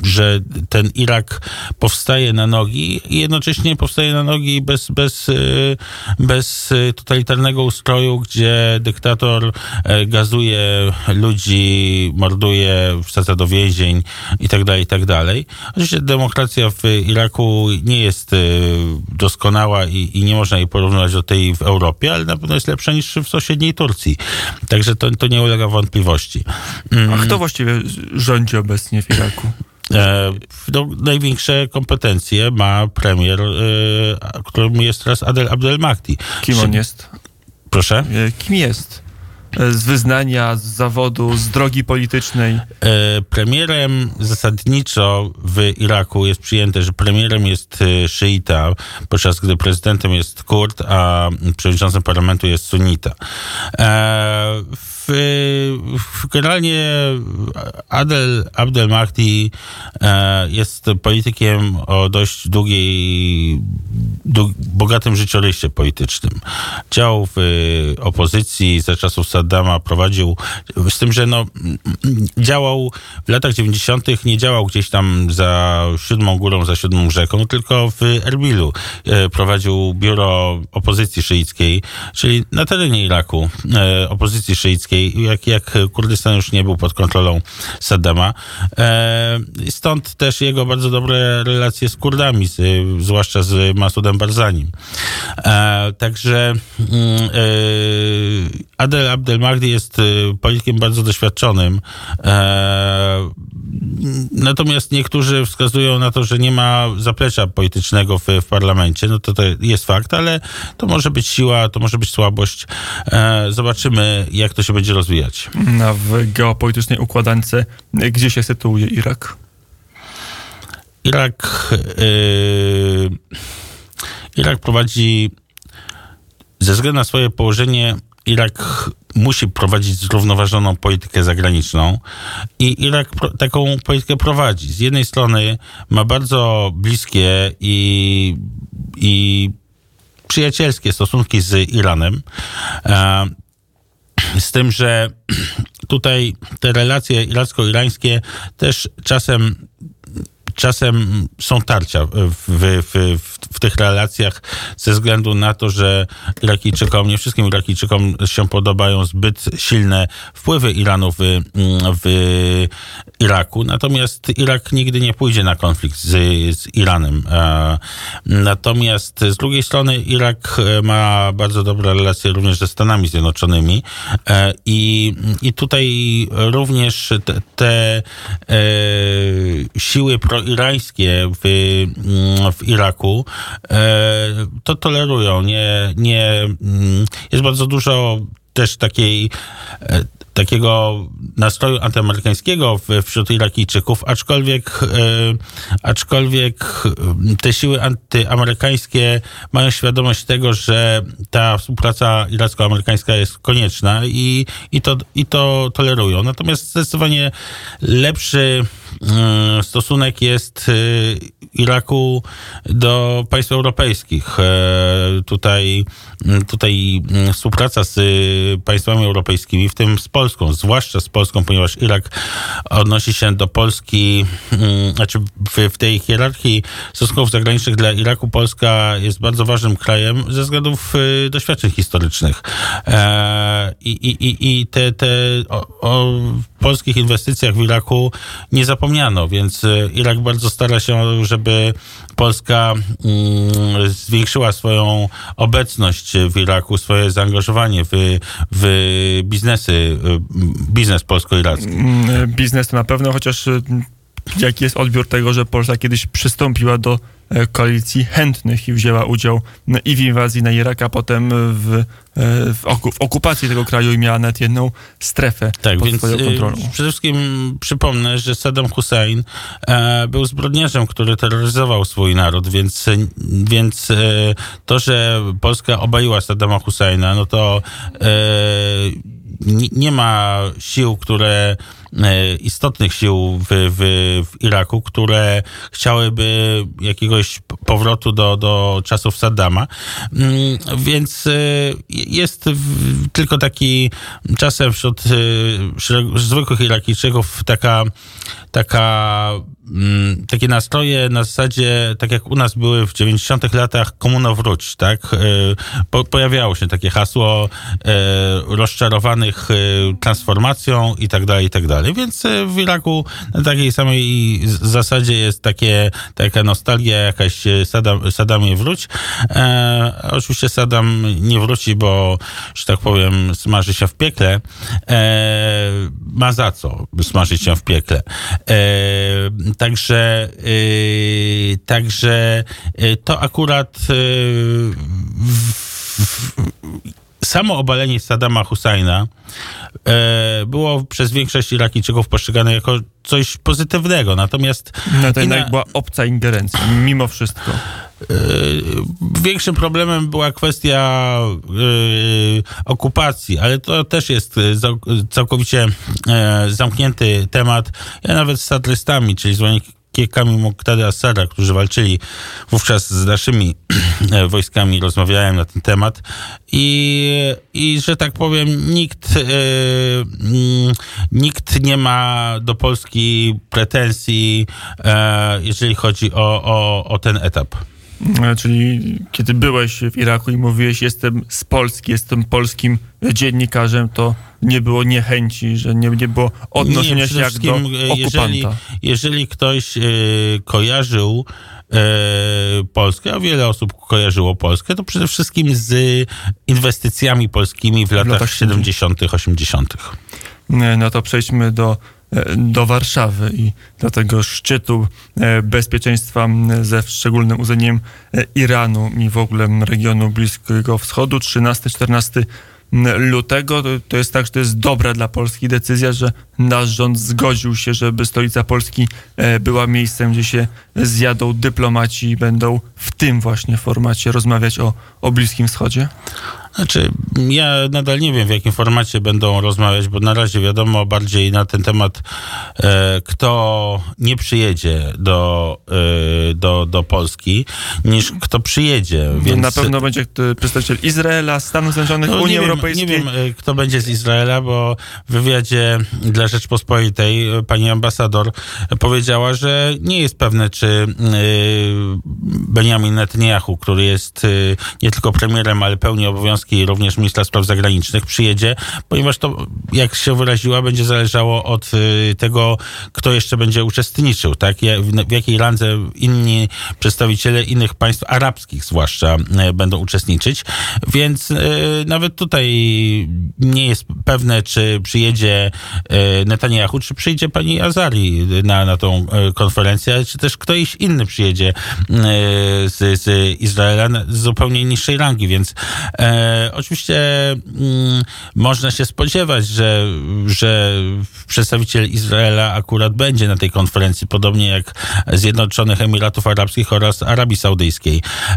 że ten Irak powstaje na nogi i jednocześnie powstaje na nogi bez, bez, bez totalitarnego ustroju, gdzie dyktator gazuje ludzi, morduje, wsadza do więzień i tak dalej, i tak dalej. Oczywiście demokracja w Iraku nie jest doskonała i, i nie można jej porównywać do tej w Europie, ale na pewno jest lepsza niż w sąsiedniej Turcji. Także to, to nie ulega wątpliwości. A kto właściwie rządzi obecnie w Iraku? E, no, największe kompetencje ma premier, e, którym jest teraz Adel Abdel Mahdi. Kim on jest? Proszę? E, kim jest? Z wyznania, z zawodu, z drogi politycznej? E, premierem zasadniczo w Iraku jest przyjęte, że premierem jest szyita, podczas gdy prezydentem jest Kurd, a przewodniczącym parlamentu jest sunnita. E, w, w, generalnie Adel Abdel Mahdi e, jest politykiem o dość długiej, dług, bogatym życiorysie politycznym. Działał w opozycji za czasów Saddama, prowadził, z tym, że no, działał w latach dziewięćdziesiątych, nie działał gdzieś tam za siódmą górą, za siódmą rzeką, tylko w Erbilu e, prowadził biuro opozycji szyickiej, czyli na terenie Iraku e, opozycji szyickiej, jak, jak Kurdystan już nie był pod kontrolą Saddama. E, stąd też jego bardzo dobre relacje z Kurdami, z, zwłaszcza z Masudem Barzanim. E, także e, Adel Abdel Mahdi jest politykiem bardzo doświadczonym. E, natomiast niektórzy wskazują na to, że nie ma zaplecza politycznego w, w parlamencie. No to, to jest fakt, ale to może być siła, to może być słabość. E, zobaczymy, jak to się będzie rozwijać. A w geopolitycznej układance gdzie się sytuuje Irak? Irak yy, Irak prowadzi, ze względu na swoje położenie, Irak musi prowadzić zrównoważoną politykę zagraniczną i Irak pro, taką politykę prowadzi. Z jednej strony ma bardzo bliskie i, i przyjacielskie stosunki z Iranem, e, z tym, że tutaj te relacje iracko-irańskie też czasem Czasem są tarcia w, w, w, w tych relacjach ze względu na to, że Irakijczykom, nie wszystkim Irakijczykom się podobają zbyt silne wpływy Iranu w, w Iraku. Natomiast Irak nigdy nie pójdzie na konflikt z, z Iranem. Natomiast z drugiej strony Irak ma bardzo dobre relacje również ze Stanami Zjednoczonymi i, i tutaj również te, te siły pro irańskie w, w Iraku to tolerują. Nie, nie, jest bardzo dużo też takiej takiego nastroju antyamerykańskiego wśród Irakijczyków, aczkolwiek, aczkolwiek te siły antyamerykańskie mają świadomość tego, że ta współpraca iracko-amerykańska jest konieczna i, i, to, i to tolerują. Natomiast zdecydowanie lepszy stosunek jest Iraku do państw europejskich. Tutaj, tutaj współpraca z państwami europejskimi, w tym z Polską, zwłaszcza z Polską, ponieważ Irak odnosi się do Polski, znaczy w, w tej hierarchii stosunków zagranicznych dla Iraku Polska jest bardzo ważnym krajem ze względów doświadczeń historycznych. I, i, i te, te o, o polskich inwestycjach w Iraku nie zapomniano, więc Irak bardzo stara się, żeby Polska mm, zwiększyła swoją obecność w Iraku, swoje zaangażowanie w, w biznesy, biznes polsko-iracki. Biznes to na pewno, chociaż jaki jest odbiór tego, że Polska kiedyś przystąpiła do koalicji chętnych i wzięła udział i w inwazji na Irak, a potem w, w, w okupacji tego kraju i miała nawet jedną strefę tak, pod więc swoją kontrolą. Przede wszystkim przypomnę, że Saddam Hussein e, był zbrodniarzem, który terroryzował swój naród, więc, więc e, to, że Polska obaliła Saddama Husseina, no to e, nie, nie ma sił, które istotnych sił w, w, w Iraku, które chciałyby jakiegoś powrotu do, do czasów Saddama. Więc jest tylko taki czasem wśród zwykłych Irakijczyków taka, taka, takie nastroje na zasadzie, tak jak u nas były w dziewięćdziesiątych latach komuno wróć, tak? Po, pojawiało się takie hasło rozczarowanych transformacją i tak dalej, i tak dalej. Więc w Iraku na takiej samej zasadzie jest takie, taka nostalgia jakaś Saddam, Saddamie wróć. E, oczywiście Saddam nie wróci, bo, że tak powiem, smaży się w piekle. E, ma za co smażyć się w piekle. E, także e, także to akurat e, w, w, samo obalenie Saddama Husajna e, było przez większość Irakijczyków postrzegane jako coś pozytywnego, natomiast... No to jednak na... była obca ingerencja, mimo wszystko. Większym problemem była kwestia y, okupacji, ale to też jest całkowicie y, zamknięty temat. Ja nawet z sadrystami, czyli zwolennikami Muqtada Assara, którzy walczyli wówczas z naszymi wojskami, rozmawiałem na ten temat i, i że tak powiem, nikt, y, y, nikt nie ma do Polski pretensji, y, jeżeli chodzi o, o, o ten etap. Czyli kiedy byłeś w Iraku i mówiłeś, jestem z Polski, jestem polskim dziennikarzem, to nie było niechęci, że nie, nie było odnoszenia nie, się jak do okupanta. Jeżeli, jeżeli ktoś y, kojarzył y, Polskę, a wiele osób kojarzyło Polskę, to przede wszystkim z inwestycjami polskimi w latach, w latach siedemdziesiątych, osiemdziesiątych. No to przejdźmy do do Warszawy i do tego szczytu bezpieczeństwa ze szczególnym uwzględnieniem Iranu i w ogóle regionu Bliskiego Wschodu. trzynastego czternastego lutego to, to jest tak, że to jest dobra dla Polski decyzja, że nasz rząd zgodził się, żeby stolica Polski była miejscem, gdzie się zjadą dyplomaci i będą w tym właśnie formacie rozmawiać o, o Bliskim Wschodzie. Znaczy, ja nadal nie wiem, w jakim formacie będą rozmawiać, bo na razie wiadomo bardziej na ten temat, e, kto nie przyjedzie do, e, do, do Polski, niż kto przyjedzie. Więc... Na pewno będzie przedstawiciel Izraela, Stanów Zjednoczonych, no, Unii nie Europejskiej. Wiem, nie wiem, kto będzie z Izraela, bo w wywiadzie dla Rzeczpospolitej pani ambasador powiedziała, że nie jest pewne, czy e, Benjamin Netanyahu, który jest e, nie tylko premierem, ale pełni obowiązki i również ministra spraw zagranicznych, przyjedzie, ponieważ to, jak się wyraziła, będzie zależało od y, tego, kto jeszcze będzie uczestniczył, tak? W, w jakiej randze inni przedstawiciele innych państw arabskich zwłaszcza y, będą uczestniczyć, więc y, nawet tutaj nie jest pewne, czy przyjedzie y, Netanyahu, czy przyjdzie pani Azari na, na tą y, konferencję, czy też ktoś inny przyjedzie y, z, z Izraela z zupełnie niższej rangi, więc y, oczywiście mm, można się spodziewać, że, że przedstawiciel Izraela akurat będzie na tej konferencji, podobnie jak Zjednoczonych Emiratów Arabskich oraz Arabii Saudyjskiej.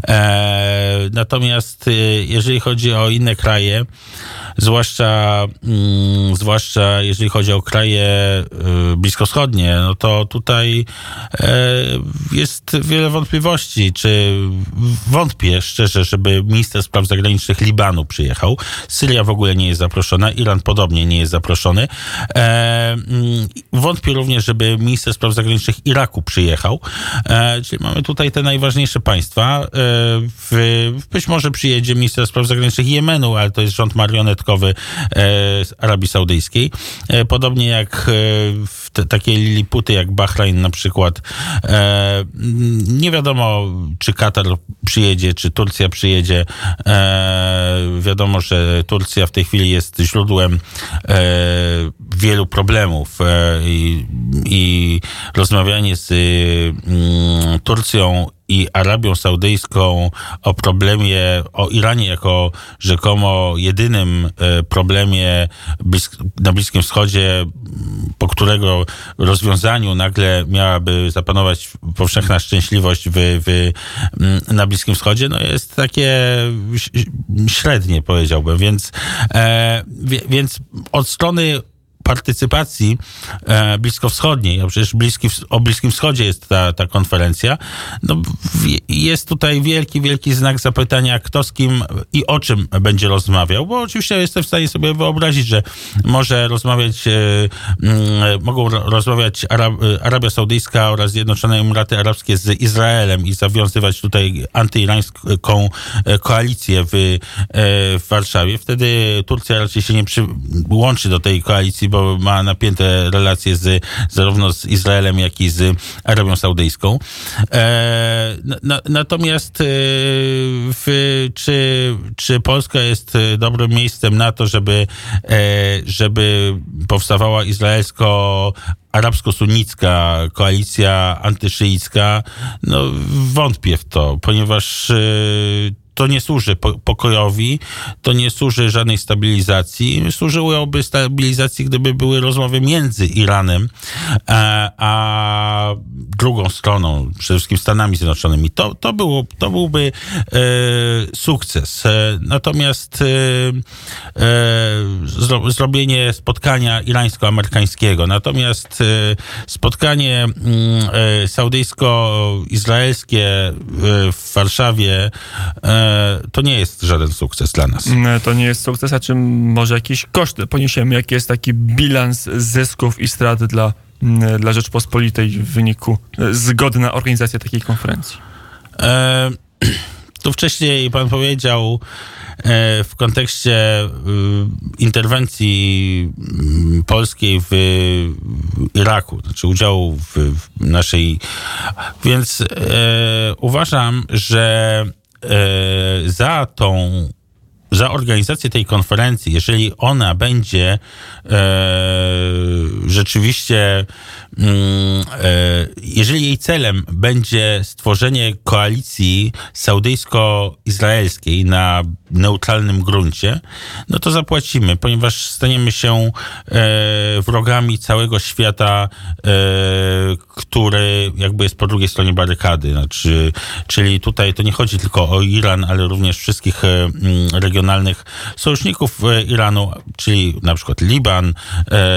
E, natomiast jeżeli chodzi o inne kraje, zwłaszcza, mm, zwłaszcza jeżeli chodzi o kraje y, bliskowschodnie, no to tutaj y, jest wiele wątpliwości, czy wątpię szczerze, żeby minister spraw zagranicznych Libanu przyjechał. Syria w ogóle nie jest zaproszona, Iran podobnie nie jest zaproszony. E, wątpię również, żeby minister spraw zagranicznych Iraku przyjechał. E, czyli mamy tutaj te najważniejsze państwa. E, w, być może przyjedzie minister spraw zagranicznych Jemenu, ale to jest rząd marionetkowy e, z Arabii Saudyjskiej. E, podobnie jak e, w te, takie liliputy jak Bahrain na przykład. E, nie wiadomo, czy Katar przyjedzie, czy Turcja przyjedzie. E, wiadomo, że Turcja w tej chwili jest źródłem e, wielu problemów e, i, i rozmawianie z mm, Turcją i Arabią Saudyjską o problemie, o Iranie jako rzekomo jedynym problemie na Bliskim Wschodzie, po którego rozwiązaniu nagle miałaby zapanować powszechna szczęśliwość w, w, na Bliskim Wschodzie, no jest takie średnie, powiedziałbym. Więc, e, więc od strony partycypacji e, bliskowschodniej, a przecież bliski, o Bliskim Wschodzie jest ta, ta konferencja, no, w, jest tutaj wielki, wielki znak zapytania, kto z kim i o czym będzie rozmawiał, bo oczywiście jestem w stanie sobie wyobrazić, że może rozmawiać, e, m, mogą rozmawiać Arab, Arabia Saudyjska oraz Zjednoczone Emiraty Arabskie z Izraelem i zawiązywać tutaj antyirańską koalicję w, e, w Warszawie. Wtedy Turcja raczej się nie przyłączy do tej koalicji, bo ma napięte relacje z, zarówno z Izraelem, jak i z Arabią Saudyjską. E, na, natomiast e, w, czy, czy Polska jest dobrym miejscem na to, żeby, e, żeby powstawała izraelsko arabsko-sunnicka koalicja antyszyicka? No wątpię w to, ponieważ e, to nie służy pokojowi, to nie służy żadnej stabilizacji. Służyłoby stabilizacji, gdyby były rozmowy między Iranem a, a drugą stroną, przede wszystkim Stanami Zjednoczonymi. To, to, było, to byłby e, sukces. Natomiast e, e, zro, zrobienie spotkania irańsko-amerykańskiego, natomiast e, spotkanie e, saudyjsko-izraelskie e, w Warszawie e, to nie jest żaden sukces dla nas. To nie jest sukces, a czym może jakieś koszty poniesiemy? Jaki jest taki bilans zysków i strat dla, dla Rzeczpospolitej w wyniku zgody na organizację takiej konferencji? E, tu wcześniej pan powiedział e, w kontekście e, interwencji polskiej w, w Iraku, znaczy udziału w, w naszej... Więc e, uważam, że za tą, za organizację tej konferencji, jeżeli ona będzie e, rzeczywiście, mm, e, jeżeli jej celem będzie stworzenie koalicji saudyjsko-izraelskiej na neutralnym gruncie, no to zapłacimy, ponieważ staniemy się e, wrogami całego świata, e, który jakby jest po drugiej stronie barykady. Znaczy, czyli tutaj to nie chodzi tylko o Iran, ale również wszystkich e, regionalnych sojuszników e, Iranu, czyli na przykład Liban, e,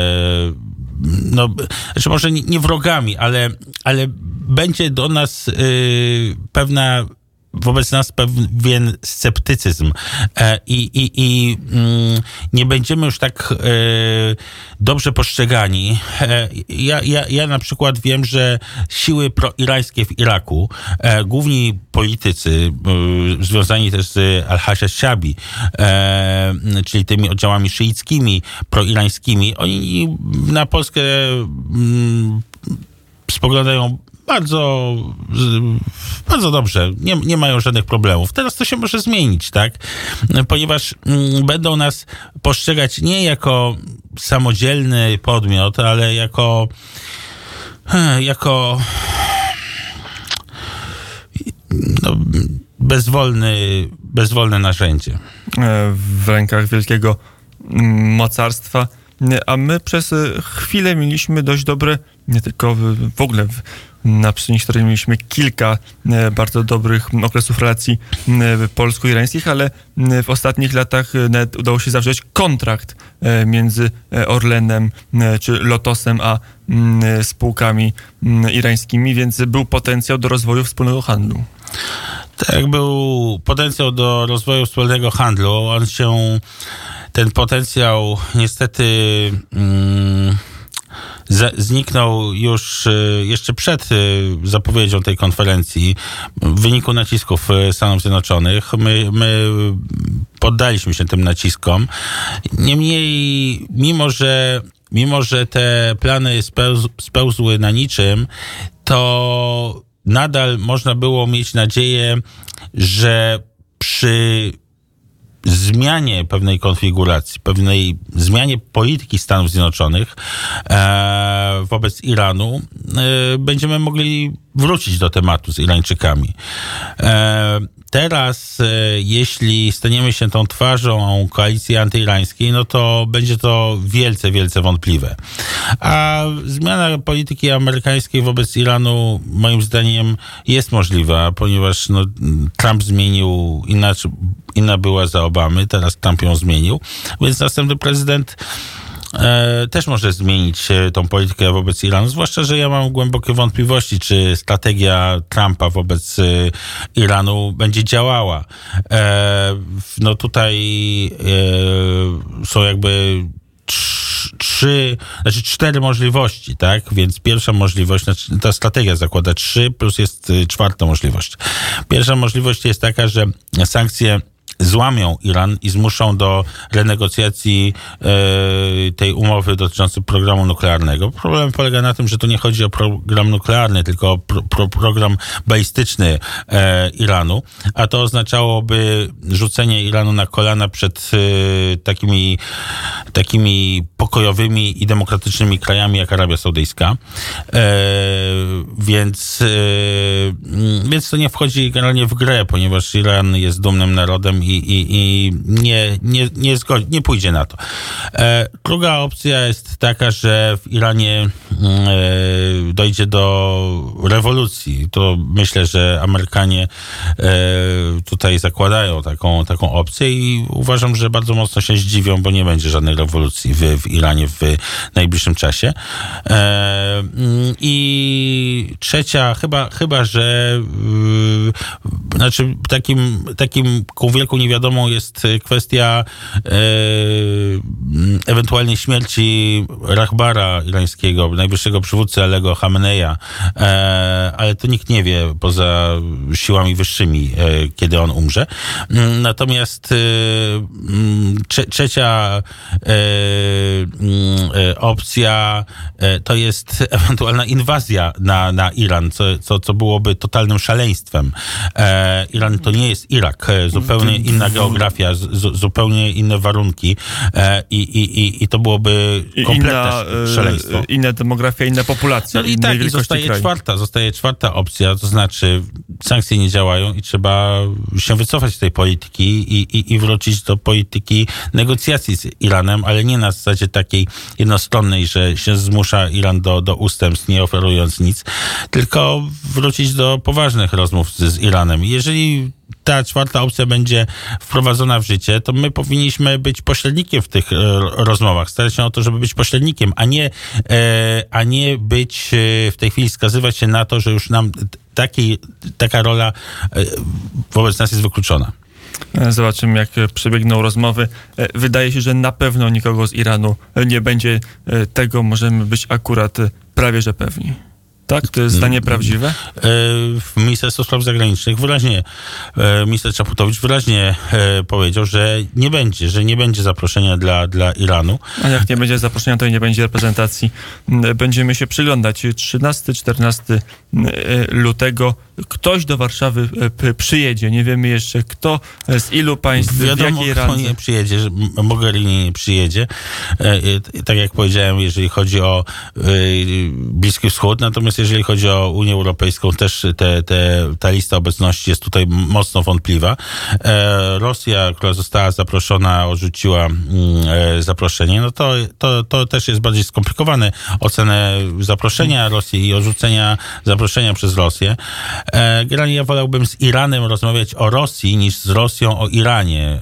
no, znaczy może nie, nie wrogami, ale, ale będzie do nas e, pewna wobec nas pewien sceptycyzm e, i, i, i mm, nie będziemy już tak e, dobrze postrzegani. E, ja, ja, ja na przykład wiem, że siły proirańskie w Iraku, e, główni politycy e, związani też z Al-Hashabi, e, czyli tymi oddziałami szyickimi, proirańskimi, oni na Polskę mm, spoglądają bardzo, bardzo dobrze. Nie, nie mają żadnych problemów. Teraz to się może zmienić, tak? Ponieważ mm, będą nas postrzegać nie jako samodzielny podmiot, ale jako jako no, bezwolny, bezwolne narzędzie. W rękach wielkiego mocarstwa. A my przez chwilę mieliśmy dość dobre, nie tylko w, w ogóle w, na przestrzeni historii mieliśmy kilka e, bardzo dobrych okresów relacji e, polsko-irańskich, ale e, w ostatnich latach e, nawet udało się zawrzeć kontrakt e, między Orlenem e, czy Lotosem a e, spółkami e, irańskimi, więc był potencjał do rozwoju wspólnego handlu. Tak, był potencjał do rozwoju wspólnego handlu. On się, ten potencjał niestety mm, z, zniknął już y, jeszcze przed y, zapowiedzią tej konferencji w wyniku nacisków Stanów Zjednoczonych. My, my poddaliśmy się tym naciskom. Niemniej, mimo że, mimo że te plany spełz, spełzły na niczym, to nadal można było mieć nadzieję, że przy zmianie pewnej konfiguracji, pewnej zmianie polityki Stanów Zjednoczonych e, wobec Iranu e, będziemy mogli wrócić do tematu z Irańczykami. E, teraz, e, jeśli staniemy się tą twarzą koalicji antyirańskiej, no to będzie to wielce, wielce wątpliwe. A zmiana polityki amerykańskiej wobec Iranu, moim zdaniem, jest możliwa, ponieważ no, Trump zmienił, inaczej, inna była za Obamy, teraz Trump ją zmienił, więc następny prezydent e, też może zmienić tą politykę wobec Iranu, zwłaszcza, że ja mam głębokie wątpliwości, czy strategia Trumpa wobec e, Iranu będzie działała. E, no tutaj e, są jakby trzy, znaczy cztery możliwości, tak? Więc pierwsza możliwość, znaczy ta strategia zakłada trzy, plus jest czwarta możliwość. Pierwsza możliwość jest taka, że sankcje złamią Iran i zmuszą do renegocjacji e, tej umowy dotyczącej programu nuklearnego. Problem polega na tym, że tu nie chodzi o program nuklearny, tylko o pro, pro, program balistyczny e, Iranu, a to oznaczałoby rzucenie Iranu na kolana przed e, takimi, takimi pokojowymi i demokratycznymi krajami jak Arabia Saudyjska. E, więc, e, więc to nie wchodzi generalnie w grę, ponieważ Iran jest dumnym narodem i, i, i nie, nie, nie, zgodzi, nie pójdzie na to. E, druga opcja jest taka, że w Iranie e, dojdzie do rewolucji. To myślę, że Amerykanie e, tutaj zakładają taką, taką opcję i uważam, że bardzo mocno się zdziwią, bo nie będzie żadnej rewolucji w, w Iranie w najbliższym czasie. E, I trzecia, chyba, chyba że yy, znaczy takim, takim ku wielką niewiadomą jest kwestia e, ewentualnej śmierci Rahbara irańskiego, najwyższego przywódcy Alego Khameneja, e, ale to nikt nie wie poza siłami wyższymi, e, kiedy on umrze. Natomiast e, trze, trzecia e, e, opcja e, to jest ewentualna inwazja na, na Iran, co, co, co byłoby totalnym szaleństwem. E, Iran to nie jest Irak, e, zupełnie inna geografia, z, zupełnie inne warunki e, i, i, i to byłoby kompletne inna, szaleństwo. Inna demografia, inna populacja. No i tak, i zostaje czwarta, zostaje czwarta opcja, to znaczy sankcje nie działają i trzeba się wycofać z tej polityki i, i, i wrócić do polityki negocjacji z Iranem, ale nie na zasadzie takiej jednostronnej, że się zmusza Iran do, do ustępstw, nie oferując nic, tylko wrócić do poważnych rozmów z, z Iranem. Jeżeli ta czwarta opcja będzie wprowadzona w życie, to my powinniśmy być pośrednikiem w tych e, rozmowach, starać się o to, żeby być pośrednikiem, a nie, e, a nie być e, w tej chwili skazywać się na to, że już nam taki, taka rola e, wobec nas jest wykluczona. Zobaczymy, jak przebiegną rozmowy. Wydaje się, że na pewno nikogo z Iranu nie będzie. Tego możemy być akurat prawie że pewni. Tak? To jest zdanie prawdziwe? Ministerstwo Spraw Zagranicznych wyraźnie, minister Czaputowicz wyraźnie powiedział, że nie będzie, że nie będzie zaproszenia dla, dla Iranu. A jak nie będzie zaproszenia, to i nie będzie reprezentacji. Będziemy się przyglądać. trzynastego czternastego lutego ktoś do Warszawy przyjedzie. Nie wiemy jeszcze kto, z ilu państw, wiadomo, w jakiej randze. Wiadomo, kto nie przyjedzie, że Mogherini nie przyjedzie. Tak jak powiedziałem, jeżeli chodzi o Bliski Wschód, natomiast jeżeli chodzi o Unię Europejską, też te, te, ta lista obecności jest tutaj mocno wątpliwa. Rosja, która została zaproszona, odrzuciła zaproszenie, no to, to, to też jest bardziej skomplikowane. Ocenę zaproszenia Rosji i odrzucenia zaproszenia przez Rosję. Generalnie ja wolałbym z Iranem rozmawiać o Rosji niż z Rosją o Iranie.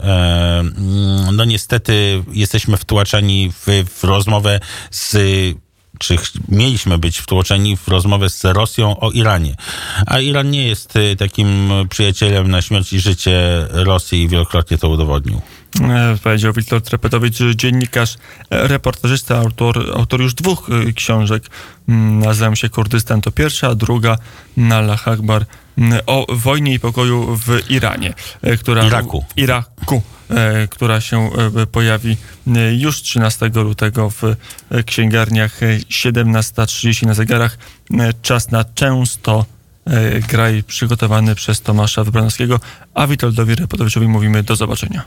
No niestety jesteśmy wtłaczani w, w rozmowę z czy mieliśmy być wtłoczeni w rozmowę z Rosją o Iranie. A Iran nie jest takim przyjacielem na śmierć i życie Rosji i wielokrotnie to udowodnił. Powiedział Witold Trepetowicz, dziennikarz, reportażysta, autor, autor już dwóch książek. Nazywa się Kurdystan to pierwsza, a druga Allah Akbar o wojnie i pokoju w Iranie. Która, Iraku. Iraku. Która się pojawi już trzynastego lutego w księgarniach, siedemnasta trzydzieści na zegarach. Czas na Często graj przygotowany przez Tomasza Wybranowskiego, a Witoldowi Repetowiczowi mówimy do zobaczenia.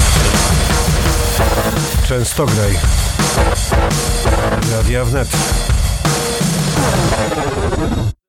Często graj. Radia Wnet.